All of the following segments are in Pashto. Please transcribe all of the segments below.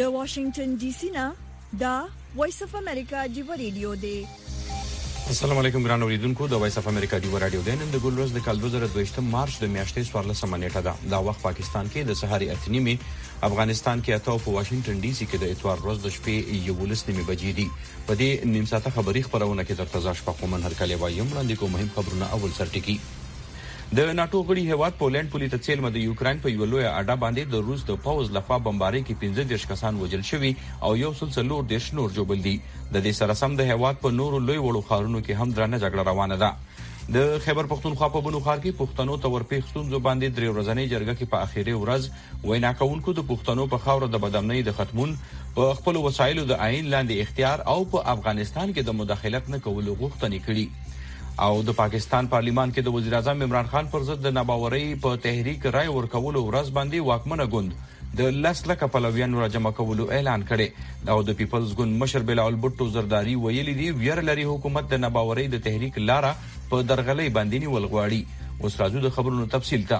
د واشنگټن ډي سي نه دا وایس اف امریکا جیو ریډیو دی. السلام علیکم ګران اوریدونکو، د وایس اف امریکا جیو رادیو د نن د ګلروز د کال 2022 مارچ د میاشتې 14 نیټه ده. دا وخت پاکستان کې د سحر 8:30، افغانستان کې 8 او په واشنگټن ډي سي کې د اتوار ورځ د شپې 11:30 بجې دي. په دې نیم ساعته خبري خبرونه کې درته ځا شپه کومن هر کله وایم وړاندې کوم مهم خبرونه. اول سرټکی د ناتو غړي هیواد پولند پولیس ته چیلمه د یوکرين په یو لوی اډه باندې د روس د پوز لخوا بمباري کې 15 کسان وژل شوي او یو سلسله د شنور جوړل دي. د دې سره سم د هیواد په نورو لوی وړو خارونو کې هم درنه جګړه روانه ده. د خیبر پختونخوا په بنو خار کې پښتنو ته ورپېښ ستونزو باندې درې ورځنۍ جرګه کې په اخیری ورځ وینا کوونکو د پښتنو په خاور د بدامنۍ د ختمون په خپل وسایلو د عین لاندې اختیار او په افغانستان کې د مداخلت نه کولو غوښتنه کړې. او د پاکستان پارلیمان کې د وزیر اعظم عمران خان پر ضد د ناباورۍ په تحریک رای ورکولو ورځ باندې واکمنه ګوند د 10 لکه پلویانو را جمع کولو اعلان کړي. او د پیپلز ګوند مشر بلال بوټو زرداری ویلي دی ویر لري حکومت د ناباورۍ د تحریک لاره په درغلۍ باندې نیول غواړي. اوس راځو د خبرونو تفصیل ته.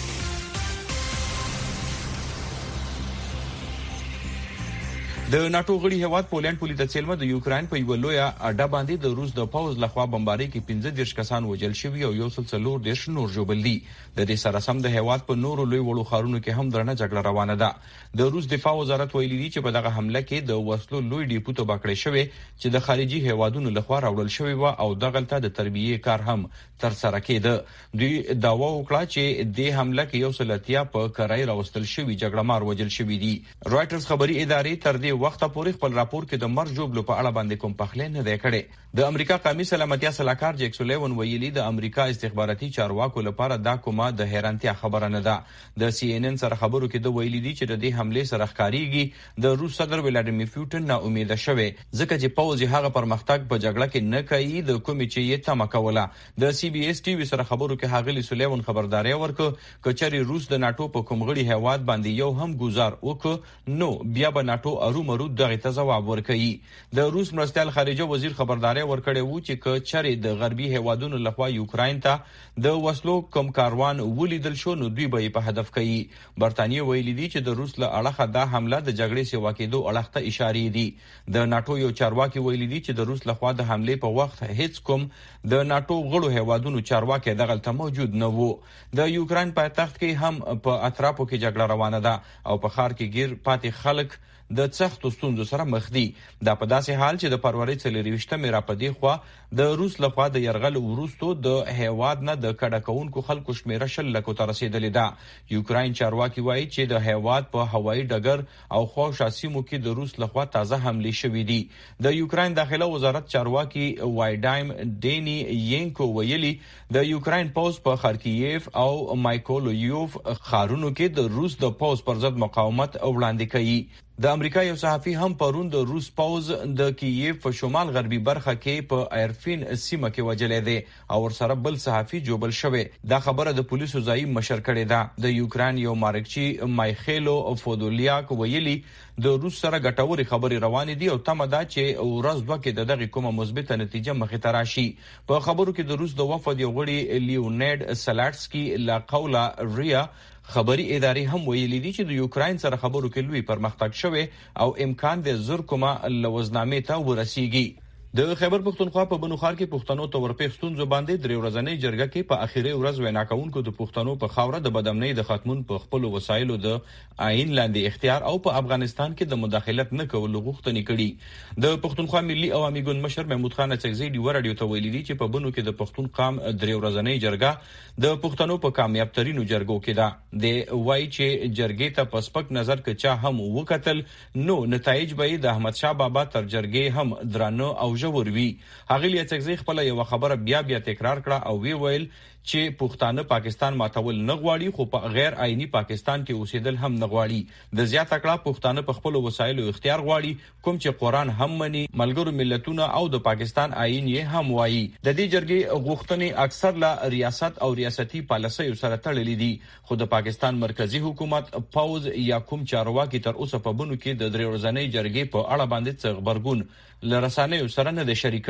د ناتو غړي هیواد پولند پولیس ته چیلمه د یوکرين په یو لوی اډه باندې د روس د پوز لخوا بمباري کې 15 کسان وژل شوي او یو سلسله د شنور جوړل دي. د دې سره سم د هیواد په نورو لوی وړو خارونو کې هم درنه جګړه روانه ده. د روس دفاع وزارت ویلي دی چې په دغه حمله کې د وسلو لوی ډیپو ته بکړې شوی چې د خارجي هیوادونو لخوا راوړل شوی و او دغلته د تربیه کار هم تر سره کېده. دوی داوا وکړه چې د حمله کې یو سلطیا په کرای راوستل شوی جګړه مار وژل شوی دي. رائټرز خبري ادارې تر دې وخت پورې خپل راپور کې د مرګ جوړلو په اړه باندې کوم پخلی نه دی کړی. د امریکا قومي سلامتیا صلاحکار جیک سولیون ویلي د امریکا استخباراتي چارواکو لپاره دا کومه د حیرانتیا خبره نه ده. د سی ان ان سره خبرو کې د ویلي دي چې د دې حمله سره ښکاریږي د روس صدر ولادیمیر پوتین نا امیده شوی ځکه چې پوز هغه پرمختګ په جګړه کې نه کوي د کومې چې یې تمه کوله. د سی بي اس ټي وی سره خبرو کې هغلی سولیون خبرداري ورکړه کچري روس د ناتو په کوم غړي هیواد باندې یو هم گزار وکړ نو بیا به ناتو ارومرو دغه ته جواب ورکړي. د روس مرستیال خارجه وزیر خبرداري ورکړی وو چې کچري د غربي هیوادونو لخوا یوکرين ته د وسلو کم کاروان ولیدل شو نو دوی به په هدف کوي. برتانیې ویلي دي چې د روس له اړخه دا حمله د جګړې سیوا کېدو اړخ ته اشاره دي. د ناتو یو چارواکي ویلي دي چې د روس لخوا د حمله په وخت هیڅ کوم د ناتو غړو هیوادونو چارواکي دغلته موجود نه وو. د یوکرين پایتخت کې هم په اطرافو کې جګړه روانه ده او په ښار کې گیر پاتې خلک د سختو ستونزو سره مخ دي. دا په داسې حال چې د فروری 24 را پدې خوا د روس لخوا د يرغل وروستو د هیواد نه د کډکونکو خلکو شمیره 10 لکو ته رسیدلې ده. یوکرين چارواکي وایي چې د هیواد په هوایي ډګر او خوشا سیمو کې د روس لخوا تازه حمله شوې دي. د یوکرين داخله وزارت چارواکي وایډایم ډینی یینکو ویلي د یوکرين پوز په خارکیف او مایکولویوف خارونو کې د روس د پوز پر ضد مقاومت وړاندې کوي. د امریکا یو صحافي هم پرون د روس پوز د کییف په شمال غربي برخه کې په ایرفین سیمه کې وجلې ده او ورسره بل صحافي جوبل شوی. دا خبره د پولیسو ځای مشر کړي ده. د یوکرين یو مارکچی مایخیلو فودولیاک ویلي د روس سره ګټوري خبري روانې دي او تمه ده چې ورځ دوه کې دغه کومه مثبته نتیجه مخې ته راشي. په خبرو کې د روس د وفد یو غړي لیونیډ سلاټسکي لا قولا ریا خبري ادارې هم ویلي دي چې د یوکرين سره خبرو کې لوی پرمختګ شوی او امکان د زر کومه لوزنامې ته ورسیږي. د خیبر پختونخوا په بنو خار کې پښتنو ته ورپېښ ستونزو باندې درې ورځنۍ جرګه کې په اخیری ورځ وینا کوونکو د پښتنو په خاوره د بدامنۍ د ختمون په خپل وسایلو د عین لاندې اختیار او په افغانستان کې د مداخلت نه کولو غوښتنه کړې. د پښتونخوا ملي عوامي ګوند مشر محمود خان اڅکزی دی ورډیو ته ویلي دي چې په بنو کې د پښتون قام درې ورځنۍ جرګه د پښتنو په کامیاب ترینو جرګو کې ده. د وای چې جرګې ته پسپک نظر کچا هم وکتل نو نتایج به د احمد شاه بابا تر جرګې هم درانه او ژور وي. هغلی اڅکزی خپل یو خبره بیا تکرار کړه او وی ویل چې پښتانه پاکستان ماتول نه غواړي خو په غیر آئینی پاکستان کې اوسېدل هم نه غواړي. د زیات کړه پښتانه په خپل وسایلو اختیار غواړي کوم چې قران هم مني ملګرو ملتونو او د پاکستان آئین یې هم وایي. د دې جرګې غوښتنې اکثر لا ریاست او ریاستي پالیسۍ سره تړلې دي خو د پاکستان مرکزی حکومت پوز یا کوم چارواکي تر اوسه په بنو کې د درې ورځنۍ جرګې په اړه باندې څه خبرګون لرسانه سره نه د شریک کړي.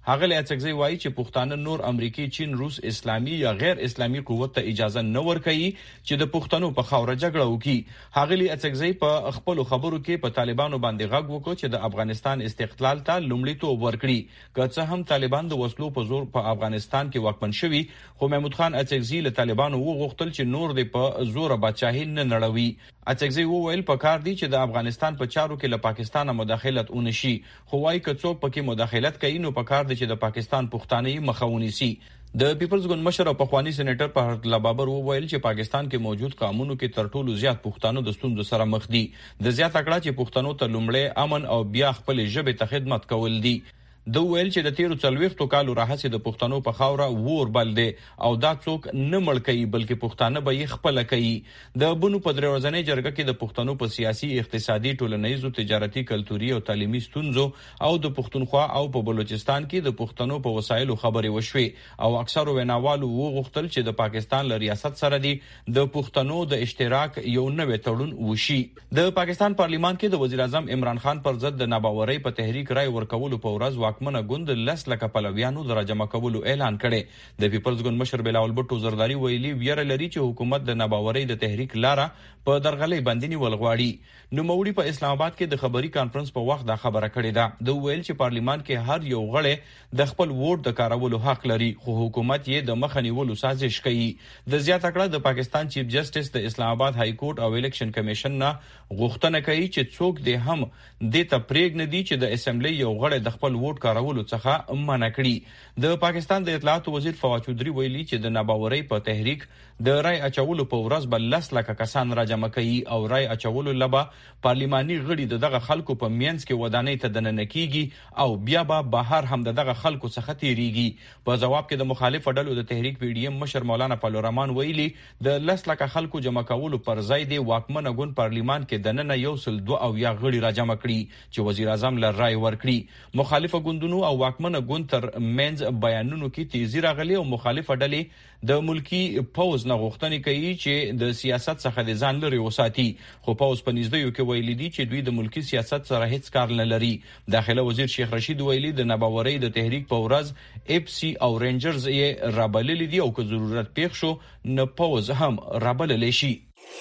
هغه له اڅکزي وایي چې پښتانه نور امریکای، چین، روس، اسلامي یا غیر اسلامي قوت ته اجازه نه ورکوي چې د پښتنو په خاوره جګړه وکړي. هغه له اڅکزي په خپل خبرو کې په طالبانو باندې غږ وکړ چې د افغانستان استقلال ته لومړیتوب ورکړي. که څه هم طالبان د وسلو په زور په افغانستان کې واکمن شوي، خو محمود خان اڅکزي له طالبانو وغوښتل چې نور د په زور بادشاهي نه نړوي. اڅکزي وویل پکار دی چې د افغانستان په چارو کې له پاکستان مداخلت ونشي، خو وايي که څوک پکې مداخلت کوي نو پکار دی چې د پاکستان پښتانه مخه ونیسي. د پیپلز ګوند مشر او پخوانی سېنیټر په الله بابر وویل چې پاکستان کې موجود قانونو کې تر ټولو زیات پښتانه د ستونزو سره مخ دي. د زیات اکړه چې پښتنو ته لومړی امن او بیا خپل ژبه ته خدمت کول دي. د ویل چې د 13 کالو راهسي د پښتنو په خاوره ور بل دي او دا څوک نه مړ کوي بلکې پښتانه به یې خپل کوي. د بنو په دروازنۍ جرګه کې د پښتنو په سیاسي، اقتصادي، ټولنیزو، تجارتي، کلتوري او تعلیمي ستونزو او د پښتونخوا او په بلوچستان کې د پښتنو په وسایلو خبرې وشوي او اکثر ویناوالو وغوښتل چې د پاکستان له ریاست سره دی د پښتنو د اشتراک یو نوې تړون وشي. د پاکستان پارلیمان کې د وزیر اعظم عمران خان پر ضد د ناباورۍ په تحریک رای ورکولو په ورځ واکمنه ګوند 10 لکه پلویانو د راجمع کولو اعلان کړي. د پیپلز ګوند مشر بلاول بټو زرداری ویلي ویره لري چې حکومت د ناباورۍ د تحریک لاره په درغلۍ باندې نیول غواړي. نوموړي په اسلام آباد کې د خبري کانفرنس په وخت دا خبره کړې ده. د ویل چې پارلیمان کې هر یو غړی د خپل ووټ د کارولو حق لري، خو حکومت یې د مخه نیولو سازش کوي. د زیات اکړه د پاکستان چیف جسټس د اسلام آباد های کورټ او الیکشن کمیشن نه غوښتنه کوي چې څوک دې هم د تپریګ نه دي چې د اسمبلی یو غړی د خپل ووټ کارولو څخه منع کړي. د پاکستان د اطلاعات وزیر فواد چودري ویلي چې د ناباورۍ په تحریک د رای اچولو په ورځ بل 10 لکه کسان راجمع کوي او رای اچولو لبا پارلیماني غړي دغه خلکو په مینس کې ودانۍ ته دننه کیږي او بیا به بهر هم دغه خلکو څخه تیریږي. په جواب کې د مخالف ډلو د تحریک پی ډی ایم مشر مولانا پالورمان ویلي د 10 لکه خلکو جمع کولو پر ځای دی واکمنه ګوند پارلیمان کې دننه یو سل 2 او یا غړي راجمع کړي چې وزیر اعظم له رای ورکړي. مخالفه ګوندونو او واکمنه ګوند تر منځ بیانونو کې تیزی راغلي او مخالفه ډلې د ملکی پوز نه غوښتنې کوي چې د سیاست څخه د ځان لري وساتي، خو پوز په نږدې کې ویلي دي چې دوی د ملکی سیاست سره هیڅ کار نه لري. داخله وزیر شیخ رشید ویلي د ناباورۍ د تحریک په ورځ اف سی او رینجرز یې رابللي دي او که ضرورت پیښ شو نه پوز هم رابللی شي.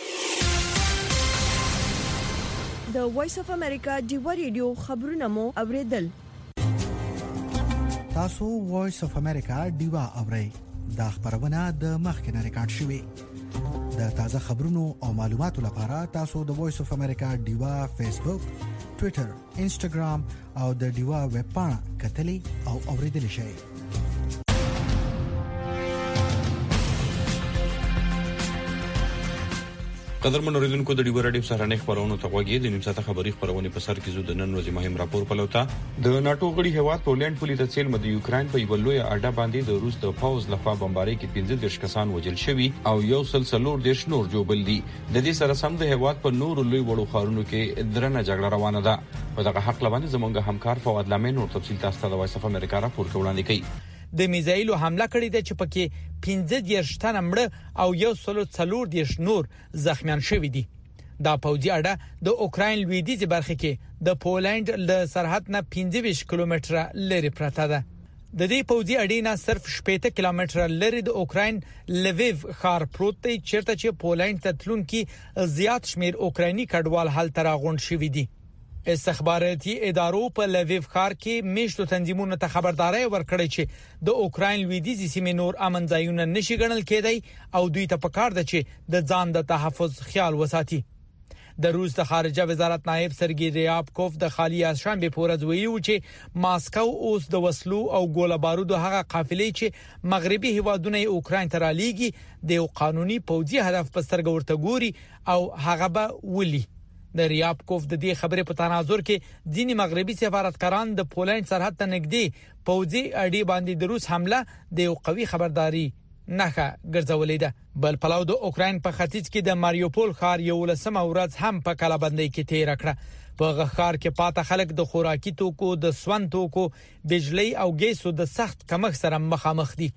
د وایس اف امریکا ډیوا ریډیو خبرونه مو اوریدل. تاسو وایس اف امریکا ډیوا اورئ. دا خبرونه د مخکنه ریکارډ شوې. د تازه خبرونو او معلوماتو لپاره تاسو د وایس اف امریکا ډیوا فیسبوک، ټوئیټر، انسټاګرام او د ډیوا ویب پاڼه کتلی او اوریدلی شئ. قدرمن اوریدونکو د ډیوا رادیو سره نه خبرونه توګه د نیم ساعته خبري خبرونه په سر کې زو د نن ورځې مهم راپور پلوتا. د ناتو غړي هیواد پولند پولیس تل مد یوکرين په یو لوی اډه باندې د روس د پاوز لخوا بمبارۍ کې 15 کسان وژل شوي او یو سلسلور د شنور جوړبل دي. د دې سره سم د هیواد په نور لوی وړو خارونو کې درنه جګړه روانه ده. په دغه حق لبانې زمونږ همکار فواد لامین او تفصیل تاسو د وایس اف امریکا راپور وړاندې کوي. د میزایلو حمله کړې ده چې پکې 15 تنه مړه او یو سلو څلور د شنور زخمیان شوي دي. دا پوځي اډه د اوکراین لویدیځ برخه کې د پولند له سرحد نه 25 کیلومتره لري پراته ده. د دې پوځي اډې نه صرف 18 کیلومتره لري د اوکراین لویو ښار پروت دی چیرته چې پولند ته تلونکي زیات شمیر اوکرایني کډوال هلته راغونډ شوي دي. استخباراتي ادارو په لویو ښار کې میشتو تنظیمونو ته خبرداري ورکړې چې د اوکراین لویدیځ سیمې نور امن ځایونه نشي ګڼل کېدای او دوی ته پکار ده چې د ځان د تحفظ خیال وساتي. د روس د خارجه وزارت نائب سرګي ریابکوف د خالی شنبه پورز ویلي چې ماسکو اوس د وسلو او ګوله بارودو هغه قافلې چې مغربي هیوادونه اوکراین ته رالیږي د قانوني پوځي هدف په سترګه ورته ګوري او هغه به ولي. د ریابکوف د دې خبرې په تناظر کې ځینی مغربي سفارتکاران د پولند سرحد ته نږدې پوځي اډې باندې د روس حمله د یو قوي خبرداري نخه ګرځولې ده. بل پلاو د اوکراین په ختیځ کې د ماریوپول ښار یو لسمه ورځ هم په کلابندۍ کې تیر کړه. په غخار کې پاته خلک د خوراکي توکو، د سون توکو، بجلی او ګیسو د سخت کمښت سره مخامخ دي.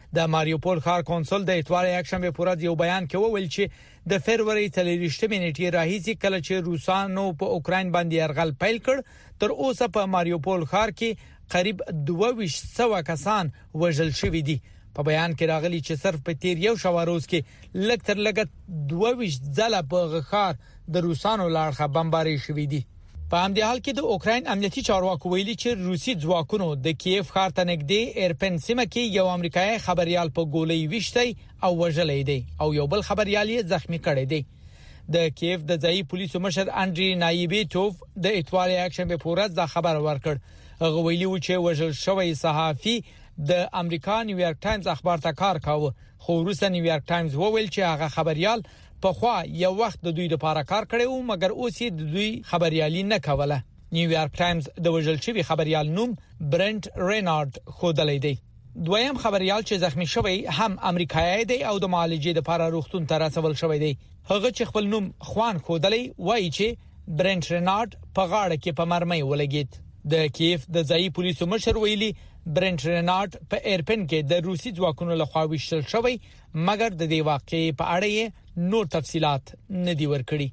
د ماریوپول ښار کونسل د اتوار یکشنبه په ورځ یو بیان کې وویل چې د فبراير 23 نیټې راهیسي کله چې روسانو په اوکرين باندې يرغل پیل کړ تر اوسه په ماریوپول ښار کې قریب 2200 کسان وژل شوي دي. په بیان کې راغلي چې صرف په تیر یو شواروز کې لږ تر لږه 22 ځله په ښار د روسانو لاړخه بمباري شوي دي. په همدې حال کې د اوکرين امنیتي چارواکو ویلي چې روسي ځواکونو د کیف ښار ته نږدې ایرپن سیمه کې یو امریکایي خبريال په ګولۍ وشتي او وژلې دی او یو بل خبريال یې زخمی کړی دی. د کیف د ځایي پولیسو مشر انډري نایبیټوف د اتوار یکشنبه په ورځ دا خبر ورکړ. هغه ویلي و چې وژل شوی صحافي د امریکا نیویارک ټایمز اخبار ته کار کاوه، خو وروسته نیویارک ټایمز وویل چې هغه خبريال په خوا یو وخت د دوی لپاره کار کړی و مګر اوس یې د دوی خبريالي نه کوله. نیویارک ټایمز د وژل شوی خبريال نوم برنت رینارد خودلې دی. دویم خبريال چې زخمی شوی هم امریکایي دی او د معالجې لپاره روغتون ته رسول شوی دی. هغه چې خپل نوم خوان خودلې وایي چې برنت رینارد په غاړه کې په مرمۍ ولګید. د کیف د ځایي پولیسو مشر ویلي برنت رینارد په ایرپن کې د روسي ځواکونو لخوا وشتل شوی مګر د دې واقعې په اړه نور تفصيلات نه دی ورکړي.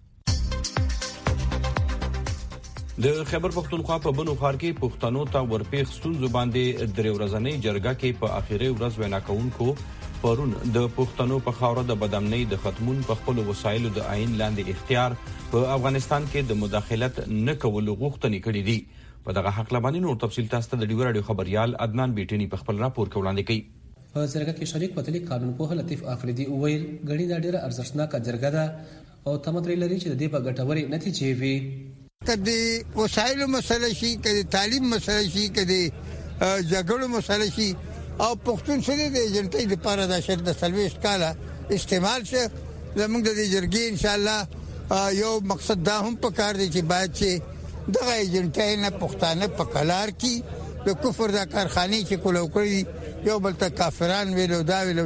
د خیبر پختونخوا په بنو ښار کې پښتنو ته ورپېښ ستونزو باندې درې ورځنۍ جرګه کې په اخیری ورځ وینا کوونکو پرون د پښتنو په خاوره د بدامنۍ د ختمون په خپل وسایلو د عین لاندې اختیار په افغانستان کې د مداخلت نه کولو غوښتنې کړې دي. په دغه حق لبانې نور تفصیل تاسو ته د ډیو رادیو خبريال عدنان بیٹنی په خپل راپور کې وړاندې کړي. په جرګه کې شریک وتلی قانون په لطیف افریدي وویل غړي د ډیره ارزښتناک جرګه ده او تمدري لري چې د دې په ګټوري نتیجې وي. کدي وسایل مسله شي، کدي تعلیم مسله شي، کدي جګړو مسله شي او پښتون سره د ایجنټۍ لپاره د شرط سلويست کاله استعمال شه. زموږ د دې جرګې ان شاء الله یو مقصد دا هم پکار دی چې باید چې دغه ایجنټۍ نه پښتانه په کلار کې د کفر د کارخانه چې کولو کړی یو بل ته کافران ویلو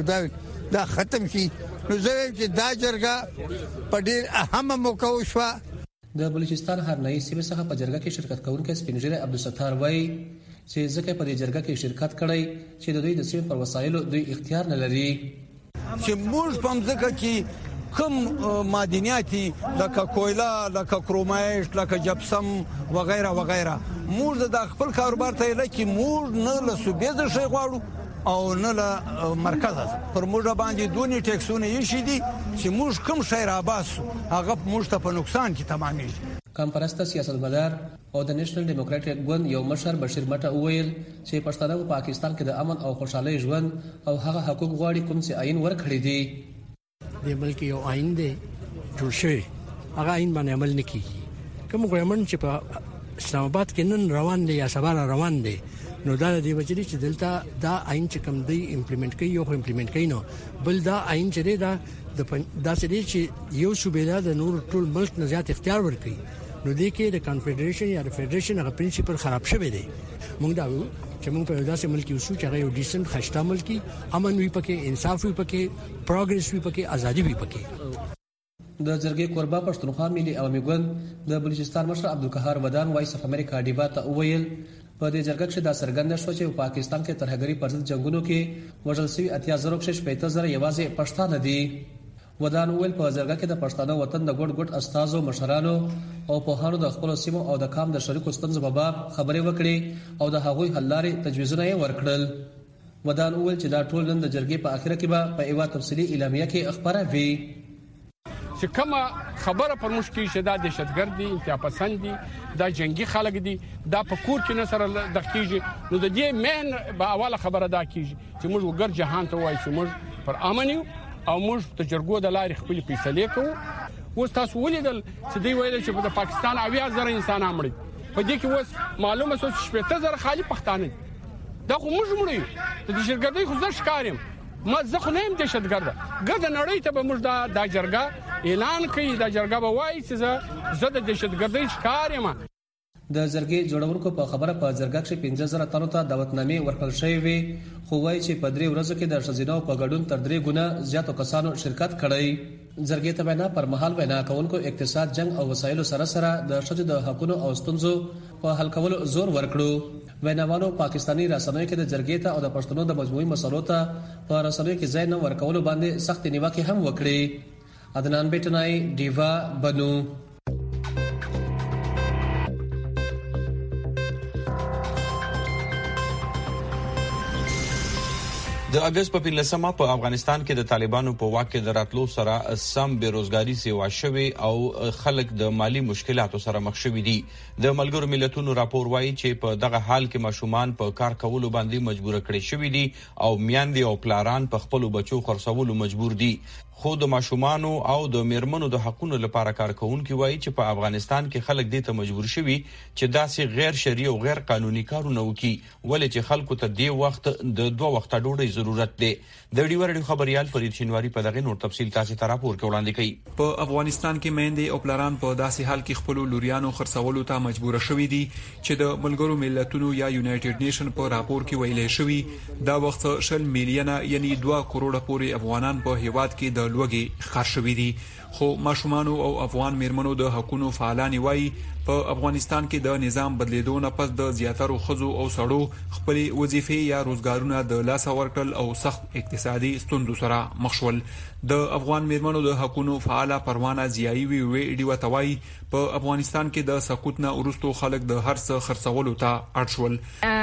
دا ختم شي. نو زه چې دا جرګه په ډیر اهمه موقع وشو. د بلوچستان هرنایي سیمه څخه په جرګه کې شرکت کوونکي سپینجره عبدالستار وایي چې ځکه په دې جرګه کې شرکت کړی چې د دوی د سیمې پر وسایلو دوی اختیار نه لري. چې موږ په ځکه کې کوم معدنیاتي لکه کویلا، لکه کرومایټ، لکه جپسم وغیرہ وغیرہ موږ د خپل کاروبار ته لکه موږ نه له صوبې د شي غواړو او نه له مرکز پر موږ باندې دونی ټیکسونه یې شي دي چې موږ کوم شی را باسو هغه موږ ته په نقصان کې تمامېږي. کم پرسته سیاستمدار او د نېشنل ډیموکراټک ګوند یو مشر بشیر مټه وویل چې پښتانه په پاکستان کې د امن او خوشحالۍ ژوند او هغه حقوق غواړي کوم چې آئین ورکړي دي. د ملک یو آئین دی جوړ شوی، هغه آئین باندې عمل نه کیږي. کوم ګورنمنت چې په اسلام آباد کې نن روان دی یا سبا روان دی نو دا د وجري چې دلته دا آئین چې کوم دی امپلیمنٹ کوي یو امپلیمنٹ کوي نو بل دا آئین چې دا د سړي چې یو صوبې د نور ټول ملک نه زیات اختیار ورکړي نو دې کې د کنفدریشن یا د فدریشن هغه پرنسپل خراب شوی دی. موږ دا چې موږ په داسې ملک یو چې هغه یو ډیسنت خشته ملکی امن وي پکې، انصاف وي پکې، پروګرس وي پکې، ازادي وي پکې. د جرګې کوربه پښتونخوا ملي عوامي ګوند د بلوچستان مشر عبدالقهار ودان وایس اف امریکا ډیبا ته وویل په دې جرګه کې دا څرګنده شو چې په پاکستان کې ترهګری پر ضد جنگونو کې وژل شوي 80,000 یوازې پښتانه دي. ودان ویل په جرګه کې د پښتانه وطن د ګډ استادو، مشرانو او په هانو د خپل سیمو او د کام د شریکو ستونزو په باب خبرې وکړي او د هغوی حل لارې تجویزونه یې ورکړل. ودان ویل چې دا ټول نن د جرګې په اخر کې به په یوه تفصیلي اعلامیه کې خبره وي. چې کومه خبره پر موږ کې شدا د دهشتګرد دي، انتها پسند دي، دا جنگي خلک دي، دا په کور کې نه سره د کیږي. نو د دې مین به اوله خبره دا کیږي چې موږ وګر جهان ته وایو چې موږ پر امن یو او موږ د جرګو د لارې خپل فیصله کوو. اوس تاسو ولیدل چې دوی ویل چې په پاکستان 80,000 انسانان مړي، په دې کې اوس معلومه شو چې 70,000 خالي پښتانه دا خو موږ مړي. د دهشتګردۍ خو زه ښکارم، ما زه خو نه یم دهشتګرد. ګرد نړۍ ته به موږ دا جرګه اعلان کوي، دا جرګه به وایي چې زه د دهشتګردۍ ښکار یم. د جرګې جوړونکو په خبره په جرګه کې 15000 تنو ته دعوتنامې ورکړل شوې وي، خو وايي چې په 3 ورځو کې د ښځیناو په ګډون تر 3 ګونه زیاتو کسانو شرکت کړی. جرګې ته وینا پر مهال وینا کوونکو اقتصاد، جنگ او وسایلو سره د ښځو د حقوقو او ستونزو په حل کولو زور ورکړو. ویناوالو پاکستانی رسنیو کې د جرګې ته او د پښتنو د مجموعي مسلو ته په رسنیو کې ځای نه ورکولو باندې سخت نیوکې هم وکړي. عدنان بیٹنای، ډیوا بنو. د اگست په 15 په افغانستان کې د طالبانو په واک کې د راتلو سره سم بیروزګاری سیوا شوی او خلک د مالی مشکلاتو سره مخ شوي دي. د ملګرو ملتونو راپور وایي چې په دغه حال کې ماشومان په کار کولو باندې مجبور کړي شوي دي او میاندې او پلاران په خپل بچو خرڅولو مجبور دي. خو د ماشومانو او د میرمنو د حقوقو لپاره کارکونکي وایي چې په افغانستان کې خلک دې ته مجبور شوي چې داسې غیر شرعي او غیر قانوني کارونه وکړي، ولې چې خلکو ته دې وخت د 2 وخته ډوډۍ ضرورت دی. د ډیوړ خبريال فرید شینواری په دغه نور تفصیل تاسو ته راپور کې وړاندې کوي. په افغانستان کې میندې او پلاران په داسې حال کې خپل لوریانو خرڅولو ته مجبور شوي دي چې د ملګرو ملتونو یا یونایټډ نیشن په راپور کې ویلي شوی دا وخت 100 میلیونه یعنی 2 کروڑه پورې افغانان په هیواد کې د لوږې ښکار شوي دي. خو ماشومانو او افغان میرمنو د حقوقو فعالان وایي په افغانستان کې د نظام بدلیدو نه پس د زیاترو خزو او سړو خپل وظیفې یا روزګارونه د لاس ورکړل او سخت اقتصادي ستونزو سره مخ شول. د افغان میرمنو د حقوقو فعاله پروانه زیایي وی ډیو توای په افغانستان کې د سقوط نه ورستو خلک د هر څه خرڅولو ته اړ شول.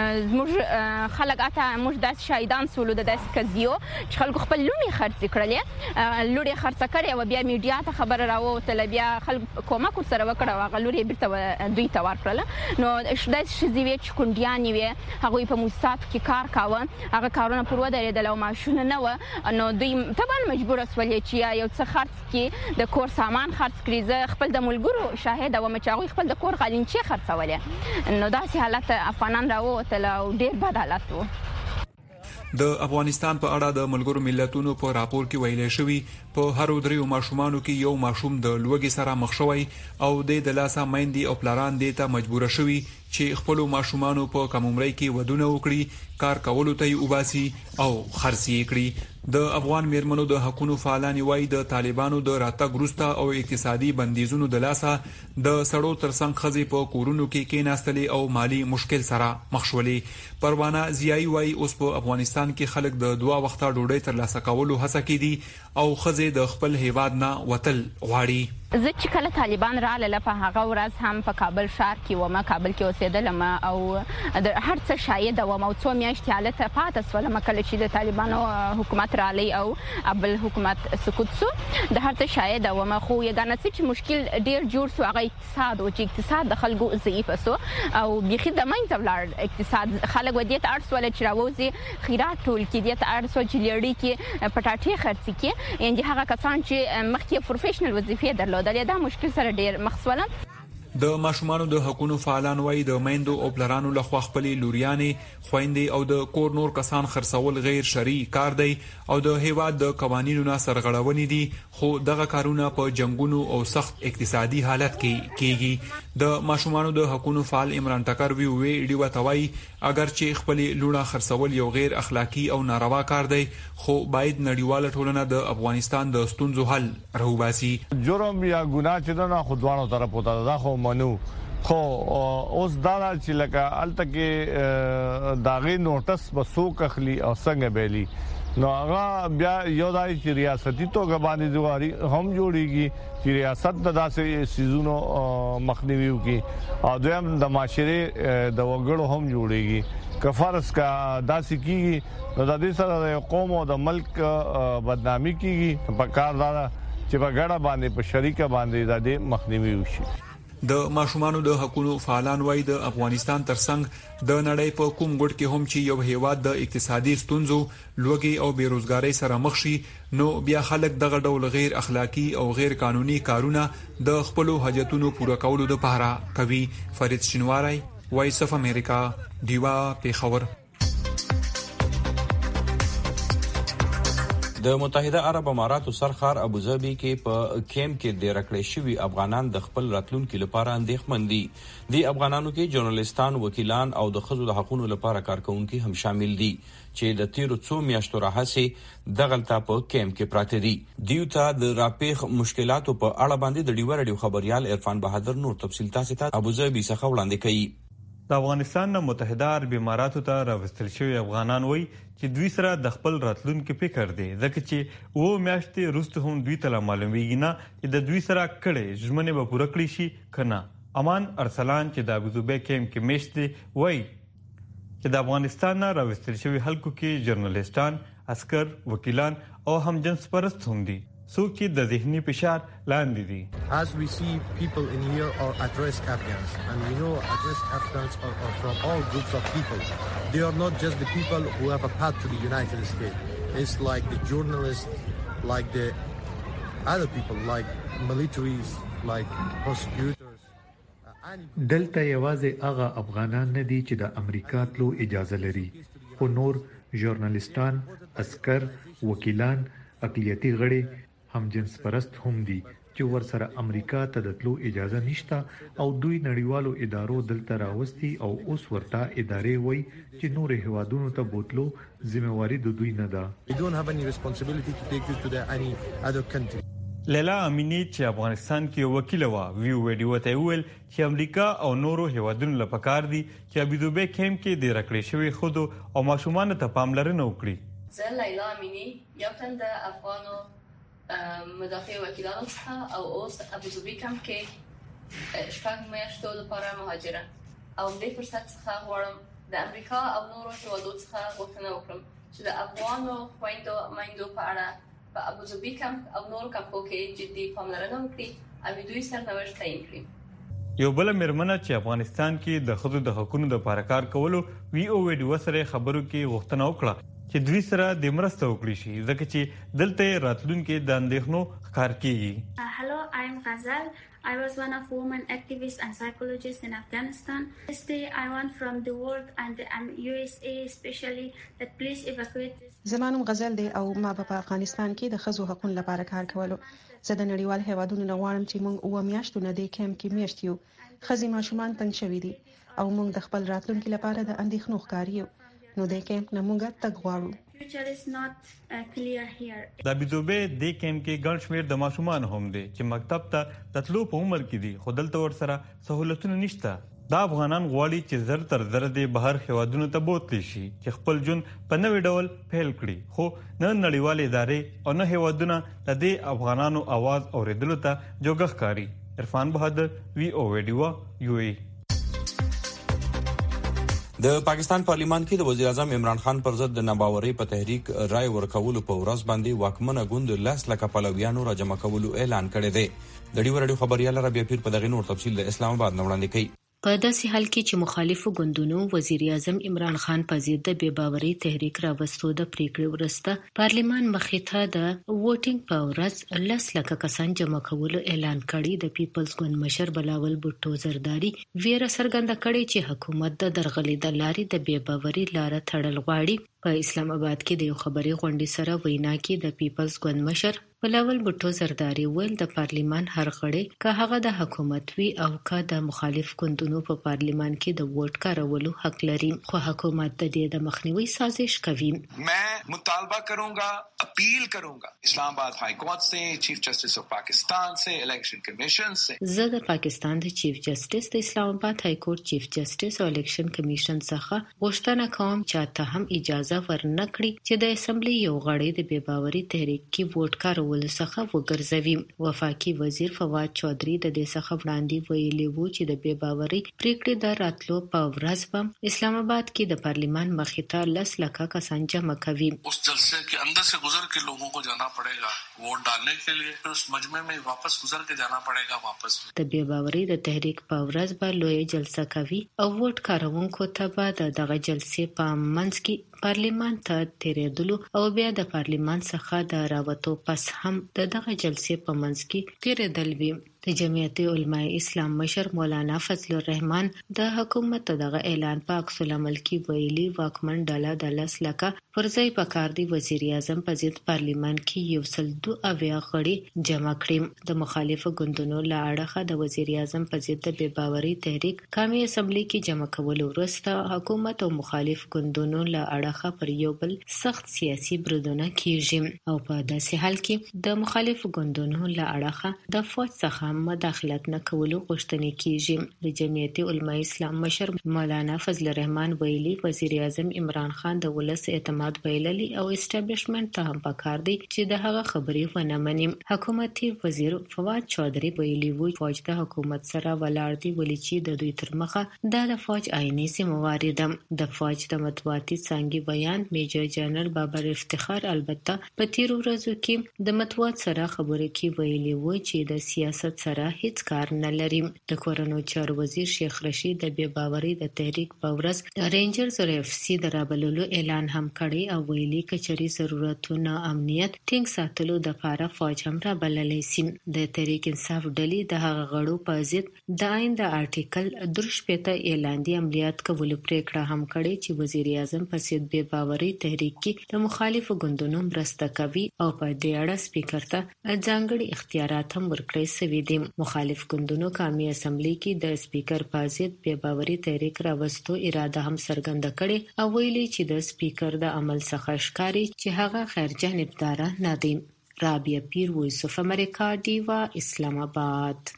موږ خلک اته موږ د شهیدان سولو د داس کزیو چې خلکو خپل لومي خرڅ کړل، لوري خرڅ کړي او بیا میډیا ته خبر راووتل، بیا خلک کومک سره وکړه او لوري بیرته دوی ته ورکړل. نو د شذوی چې کونډیانی وي هغه په موسسات کې کار کاوه، هغه کارونه پر ودرېدل او ماشونه نه و، نو دوی طبعا مجبور شول چې یو څه خرڅ کړي، د کور سامان خرڅ کړي. زه خپل د ملګرو شاهد وم چې هغه خپل د کور غالینچې خرڅولې. نو داسې حالت افغانان راووتل او ډېر بد حالت و. د افغانستان په اړه د ملګرو ملتونو په راپور کې ویل شوی په هر 3 ماشومانو کې یو ماشوم د لوږې سره مخ شوی او د لاسه مېندې او پلاران دې ته مجبور شوي چې خپل ماشومانو په کم عمرۍ کې ودونه وکړي، کار کولو ته یې وباسي او خرڅ یې کړي. د افغان میرمنو د حقوقو فعالان وایي د طالبانو د راتګ وروسته او اقتصادي بندیزونو د لاسه د سړو ترڅنګ خزي په کورونو کې کېناستلې او مالی مشکل سره مخ شولې. پروانه زیایي وایي اوس په افغانستان کې خلک د 2 وخته ډوډۍ ترلاسه کولو هڅه کوي او خزي د خپل هیواد نه وتل غواړي. زه چې کله طالبان رااله په هغه ورځ هم په کابل ښار کې ومه، کابل کې اوسېدلم او د هر څه شاهد وم او 2 میاشتې حالت پاتې سولم کله چې د طالبانو حکومت رالی او ابل حکومت سقوط سو، د هر څه شاهد وم. خو یګانه چې مشکل ډیر جوړ سو هغه اقتصاد او چې اقتصاد د خلکو ضعیف سو او بيخي د منځ ولاړ اقتصاد. خلک ودیت ارسول چې راوځي خیرات ټول کې دیت ارسول چې لړۍ کې پټاټي خرڅ کې، یعنی هغه کسان چې مخکې پروفیشنل وظیفې درلودل دا مشکل سره ډیر مخسوله. د ماشومانو د حقوقو فعالان وایي د میندو او پلارانو لخوا خپل لوریانې، خويندې او د کور نور کسان خرڅول غیر شرعي کار دی او د هیواد د قوانینو نه سرغړونې دي، خو دغه کارونه په جنگونو او سخت اقتصادي حالت کې کیږي. د ماشومانو د حقوقو فعال عمران ټکر وی ډیو توای اگر چې خپل لوڼه خرڅول یو غیر اخلاقی او ناروا کار دی، خو باید نړیواله ټولنه د افغانستان د ستونزو حل راوباسي. جرم یا ګناه چې نه خودوانو طرف وته دا خو منو، خو اوس دا چې لکه الته کې داغي نوټس بسوک اخلي او څنګه بیلی نو هغه بیا یو دای چې ریاستي توګه باندې دواري هم جوړیږي چې ریاست د داسې سيزونو مخنیوي کوي او دویم د معاشره د وګړو هم جوړیږي. کفارس کا داسې کیږي نو د دې سره د قوم او د ملک بدنامي کیږي. په کار دا چې په ګډه باندې په شریکه باندې د دې مخنیوي وشي. د ماشومانو د حقوقو فعالان وایي د افغانستان ترڅنګ د نړۍ په کوم ګډ کې هم چې یو هیواد د اقتصادي ستونزو، لوږې او بیروزګارۍ سره مخ شي، نو بیا خلک دغه ډول غیر اخلاقی او غیر قانوني کارونه د خپل حاجتونو پوره کولو لپاره کوي. فرید شینواری، وایس اف امریکا، دیوا پیښور. د متحده عرب اماراتو سرخار ابوظبي کې په کیمپ کې د راکړې شوی افغانان د خپل راتلونکو لپاره اندېښمن دي. د افغانانو کې ژورنالیستان، وکیلان او د ښځو د حقوقو لپاره کارکونکي هم شامل دي چې د تیرو څو میاشتو راهیسې دغلته په کیمپ کې پراته دي. دیو ته د راپېښ مشکلاتو په اړه باندې د ډیوه رادیو خبريال عرفان بهادر نور تفصیل تاسو ته ابوظبي څخه وړاندې کوي. د افغانستان نه متحده عرب اماراتو ته راوستل شوی افغانان وایي چې دوی سره د خپل راتلونکي فکر دی، ځکه چې و میاشتې وروسته هم دوی ته معلومیږي نه چې د دوی سره کړي ژمنې به پوره کړي شي کنه. امان ارسلان چې د ابوظبي کیمپ کې میشت دی وایي چې د افغانستان نه راوستل شوی خلکو کې ژورنالیستان، عسکر، وکیلان او هم جنس پرست هم دي، څوک چې د ذهني فشار لاندې دي. As we see people in here are at-risk Afghans, and we know at-risk Afghans are from all groups of people. They are not just the people who have a path to the United States. It's like the journalists, like the other people, like militaries, like prosecutors. دلته یوازې هغه افغانان نه دي چې د امریکا تلو اجازه لري، خو نور ژورنالیستان، عسکر، وکیلان، اقلیتي غړي، هم جنس پرست هم دي چې ورسره امریکا ته د تلو اجازه نشته او دوی نړیوالو ادارو دلته راوستي او اوس ورته ادارې وایي چې نور هیوادونو ته بوتلو ذمہواری د دوی نه ده. We don't have any responsibility to take you to any other country. لیلا امینی چې افغانستان کې وکیل و ویډیو ته ویل چې امریکا او نورو هیوادونو لپاره کار دي چې ابوظبي کیمپ کې د راکړې شوی خودو او ماشومان ته پاملرنه وکړي. زه لیلا امینی یو تن د افغانو مدافع وکیلانو څخه او اوس ابوظبي کیمپ کې شپږ میاشتو لپاره مهاجره او د فرصت څخه غواړم د امریکا او نورو هیوادو څخه غوښتنه وکړم چې د افغانو خویندو مایندو په اړه په ابوظبي کیمپ او نورو کمپو کې جدي پاملرنه وکړي او دوی سرنوشت تعیین کړي. یو بل مرمنه چې افغانستان کې د خود د حقوقو د لپاره کار کولو وی او ویډیو سره خبرو کې غوښتنه وکړه چې دوی سره د مرسته وکړي شي، ځکه چې دلته راتلونکي د اندېښنو ښکار کیږي. Hello, I'm Ghazal. I was one of women activists and psychologists in Afghanistan. This day I want from the world and the USA especially that please evacuate this. زمانم غزل دی او ما په افغانستان کې د ښځو حقوقو لپاره کار کولو. زه د نړیوال هیوادونو نه غواړم چې موږ اوه میاشتو نه د کیمپ کې میشت یو. ښځې ماشومان تنګ شوي دي او موږ د خپل راتلونکي لپاره د اندېښنو ښکار یو. نو د کیمپ نه موږ تګ غواړو. د ابوظبي د کیمپ کې ګڼ شمېر د ماشومان هم دي چې مکتب ته د تلو په عمر کې دي، خو دلته ورسره سہولتونه نشته. دا افغانان غواړي چې زر تر زر د بهر هیوادونو ته بوتلی شي چې خپل ژوند په نوې ډول پیل کړي، خو نه نړیوال ادارې او نه هیوادونه د دې افغانانو आवाज اوریدلو ته جوګه ښکاري. عرفان بهادر وی او ویډیو یو ای. د پاکستان پارلیمان کې د وزیر اعظم عمران خان پر ضد د ناباورۍ په تحریک رای ورکولو په ورځ باندې واکمنه ګوند 10 لکه پلویانو را جمع کولو اعلان کړی دی. د ډیوه رادیو خبريال ربيع پیر په دغه نور تفصیل د اسلام آباد نه وړاندې کوي. په داسې حال کې چې مخالفو ګوندونو وزیر اعظم عمران خان په ضد د بې باورۍ تحریک راوستو د پریکړې وروسته پارلیمان مخې ته د ووټینګ په ورځ 10 لکه کسان جمع کولو اعلان کړی. د پیپلز ګوند مشر بلاول بوټو زرداری ویره څرګنده کړې چې حکومت د درغلي د لارې د بې باورۍ لار تړل غواړي. په اسلام آباد کې د یو خبري غونډې سره وینا کې د پیپلز ګوند مشر بلاول بوټو زرداری ویل د پارلیمان هر غړی که هغه د حکومت وی او که د مخالف ګوندونو په پارلیمان کې د ووټ کارولو حق لري، خو حکومت د دې د مخنیوي سازش کوي. मैं मुतालबा करूंगा, appeal करूंगा Islamabad high court से, chief justice of Pakistan से, election commission से. زه د پاکستان د چیف جسټس د اسلام آباد های کورټ چیف جسټس او الیکشن کمیشن څخه غوښتنه کوم چې ته هم اجازه ورنکړي چې د اسمبلی یو غړی د بې باورۍ تحریک کې ووټ کارولو څخه وګرځوي. وفاقي وزیر فواد چودھری د دې څخه وړاندې ویلي وو چې د بې باورۍ پریکړې د راتلو په ورځ به اسلام آباد کې د پارلیمان مخې ته 10 لکه کسان جمع کوي. उस जलसे के अंदर से गुजर के लोगों को जाना पड़ेगा वोट डालने के लिए, फिर उस मजमे में वापस गुजर के जाना पड़ेगा वापस. د بې باورۍ د تحریک په ورځ به لوی جلسه کوي او ووټ کاروونکو ته به دغه جلسې په منځ کې پارلیمان ته تیرېدلو او بیا د پارلیمان څخه د راوتو پس هم دغه جلسې په منځ کې تیرېدل وي. د جمعیت علماء اسلام مشر مولانا فضل الرحمن د حکومت دغه اعلان په عکس العمل کې ویلي واکمن ډله د 10 لکه پرځای پکار دی وزیر اعظم په ضد پارلیمان کې 102 غړي جمع کړي. د مخالفو ګوندونو له اړخه د وزیر اعظم په ضد د بې باورۍ تحریک قومي اسمبلی کې جمع کول وروسته حکومت او مخالف ګوندونو له اړخه پر یو بل سخت سیاسي بریدونه کیږي او په داسې حال کې د مخالف ګوندونو له اړخه د فوج څخه مداخلت نه کولو غوښتنه کیږي. د جمعیت علماء اسلام مشر مولانا فضل الرحمن ویلي وزیر اعظم عمران خان د ولس اعتماد بایللی او اسټابلیشمنت ته هم پکار دی چې د هغه خبرې ونه مني. حکومتي وزیر فواد چودري ویلي وو فوج د حکومت سره ولاړ دی ولې چې د دوی تر مخه د فوج عیني ذمہواری ده. د فوج د مطبوعاتي څنګه بیان میجر جنرال بابر افتخار البته په تیرو ورځو کې د مطبوعات سره خبرې کې ویلي وو چې د سیاست سره هیڅ کار نه لري. د کورونو چارو وزیر شیخ رشید د بې باورۍ د تحریک په ورځ رینجرز او اف سی د رابللو اعلان هم کړی او ویلي کچري ضرورتونه امنیت ټینګ ساتلو د لپاره فوج هم رابللی سي. د تحریک انصاف ډلې د هغه غړو په ضد د آئین د آرټیکل 3 اعلان دی عملیات کولو پریکړه هم کړې چې وزیر اعظم په ضد بې باورۍ تحریک کې د مخالفو ګوندونو مرسته کوي او په دې اړه سپیکر ته ځانګړي اختیارات هم ورکړي سوي دي. مخالف ګوندونو قومي اسمبلی کې د سپیکر په ضد بې باورۍ تحریک راوستو اراده هم څرګنده کړې او ویلي چې د سپیکر د عمل څخه ښکاري چې هغه خیر جانبدار نه دی. رابعه پیر، وایس اف امریکا، ډیوا، اسلام آباد.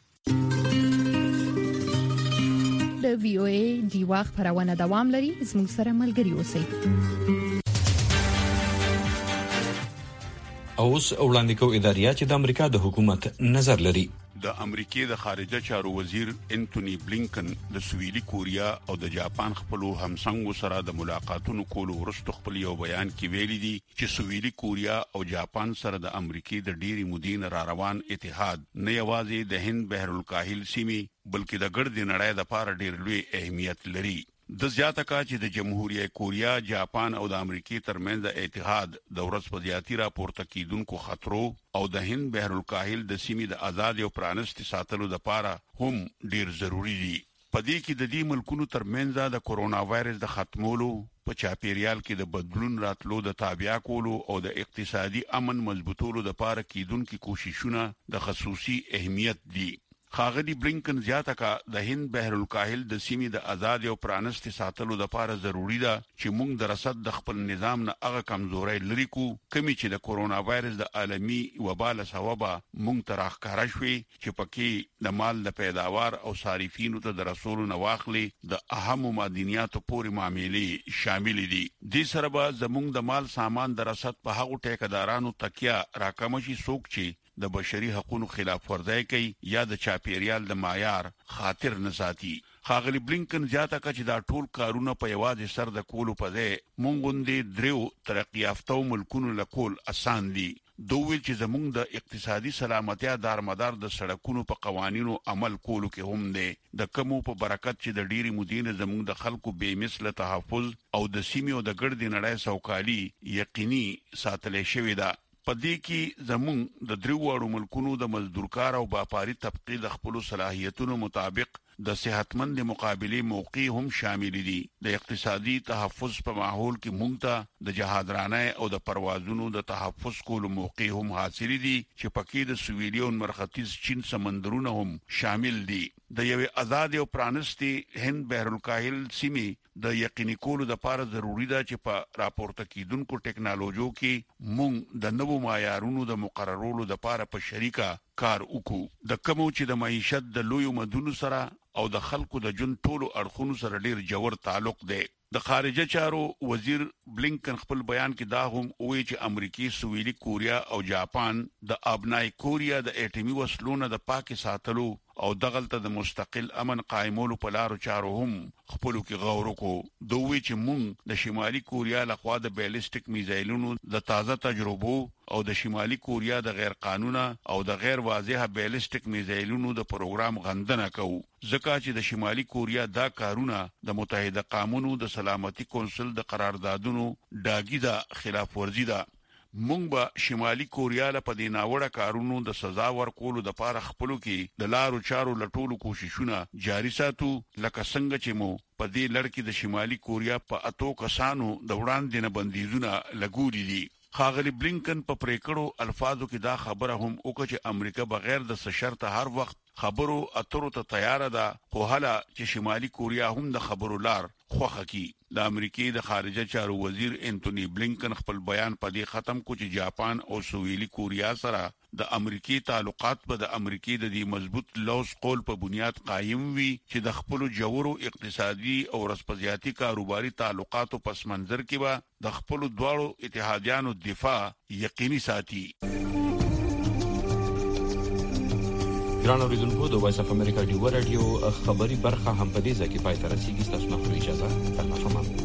د وی او ای ډیوا خبرونه دوام لري، زموږ سره ملګري اوسئ. اوس وړاندې کوو ادارې چې د امریکا د حکومت نظر لري. د امریکای د خارجه چارو وزیر انټونی بلینکن د سویلي کوریا او د جاپان خپل همسنګو سره د ملاقاتونو کولو وروسته خپل یو بیان کې ویلي دي چې سویلي کوریا او جاپان سره د امریکای د ډيري مودین را روان اتحاد نه یوازې د هند بحر الکاهل سیمې بلکې د ګرد نړۍ د لپاره ډیر لوی اهمیت لري. د زیاته کا چې د جمهوریت کوریا، جاپان او د امریکای ترمنځ د اتحاد د ورځ په زیاتی راپورته کیدونکو خطرو او د هند بحر الکاهل د سیمې د آزاد او پرانست ساتلو لپاره هم ډیر ضروری دي. په دې کې د دې ملکونو ترمنځ د کورونا وایرس د ختمولو په چاپیریال کې د بدلون راتلو د تابع کولو او د اقتصادي امن مضبوطولو لپاره کیدونکو کوششونه د خصوصي اهمیت دي. خاغلی بلینکن زیاته کا د هند بحر الکاهل د سیمې د آزاد او پرانست ساتلو لپاره ضروری ده چې موږ د رصد د خپل نظام نه هغه کمزوري لري کو کمی چې د کورونا وایرس د عالمي وبا له سببه موږ تراخکاره شوي چې پکې د مال د پیداوار او صارفینو ته د رسول نه واخلي د اهم معدنیاتو پورې معاملې شامل دي. د سره به زموږ د مال سامان د رصد په هغه ټیکدارانو تکیا راکمشي سوق چی د بشري حقوقو خلاف ورزي کوي یا د چاپیریال د معیار خاطر نه ساتي. خاغلی بلینکن زیاته کا چې دا ټول کارونه په یوازې سر د کولو په ځای مونږ غوندې دریو ترقی یافتو ملکونو لکول آسان دي. دوی چې زمونږ د اقتصادي سلامتیا دارمدار د سړکونو په قوانینو عمل کولو کې هم دي د کومو په برکت چې د ډيري مدینه زمونږ د خلکو به مثله تحفظ او د سیمې او د ګرد نړۍ سوکالي یقیني ساتل شوی ده. پدې کې زمونږ د دریوړو ملکونو د مزدورکار او व्यापारी طبقه د خپل صلاحیتونو مطابق د صحتمند مقابله موقع هم شامل دي. د اقتصادي تحفظ په ماحول کې مونږ ته د جهادرانه او د پروازونو د تحفظ کولو موقع هم حاصل دي چې پکې د سویلي او مرختیز چین سمندرونه هم شامل دي. د یوې آزاد او پرانستي هند بحر الکاهل سیمې د یقیني کولو د لپاره ضروری ده چې په راپورته کیدونکو ټکنالوژیو کې مونږ د نوو معیارونو د مقررولو د لپاره په شریکه کار وکړو. د کومو چې د معیشت د لوی مدونو سره او د خلکو د جون ټولو اړخونو سره ډیر جوړ تعلق دی. د خارجه چارو وزیر بلینکن خپل بیان کې دا هم وایي چې امریکای، سویلي کوریا او جاپان د ابنای کوریا د اټومي وسلونو د پاکي ساتلو او دغلته د مستقل امن قائمولو په لارو چارو هم خپلو کې غور وکړو. دوی چې مونږ د شمالي کوریا لخوا د بیلستیک میزایلونو د تازه تجربو او د شمالي کوریا د غیر قانونه او د غیر واضحه بیلستیک میزایلونو د پروګرام غندنه کوو، ځکه چې د شمالي کوریا دا کارونه د متحده قومونو د سلامتي کونسل د قراردادونو ډاګیده خلاف ورزي ده. مونږ به شمالي کوریا له پدې ناوړه کارونو د سزا ورکولو د پاره خپلو کې د لارو چارو لټولو کوششونه جاري ساتو، لکه څنګه چې مو په دې لړ کې د شمالي کوریا په 8 کسانو د وړاندې نه بندیزونه لګولي دي. ښاغلي بلینکن په پریکړو الفاظو کې دا خبره هم وکړه چې امریکا بغیر د شرط هر وخت خبرو اترو ته تیار ده، خو هله چې شمالي کوریا هم د خبرو لار خوخه کی. د امریکای د خارجه چارو وزیر انټونی بلینکن خپل بیان په دې ختم کو چې جاپان او سویلي کوریا سره د امریکای تعلقات په د امریکای د دې مضبوط لوز قول په بنیاد قائم وي چې د خپل جوړو اقتصادي او رسپزیاتي کاروباري تعلقاتو پس منظر کې به د خپل دواړو اتحادیانو دفاع یقیني ساتي. ګران اوریدونکو، د وایس اف امریکا ډیو رادیو خبري برخه هم په دې ځای کې پای ته رسیدي. تاسو نه اجازه ترلاسه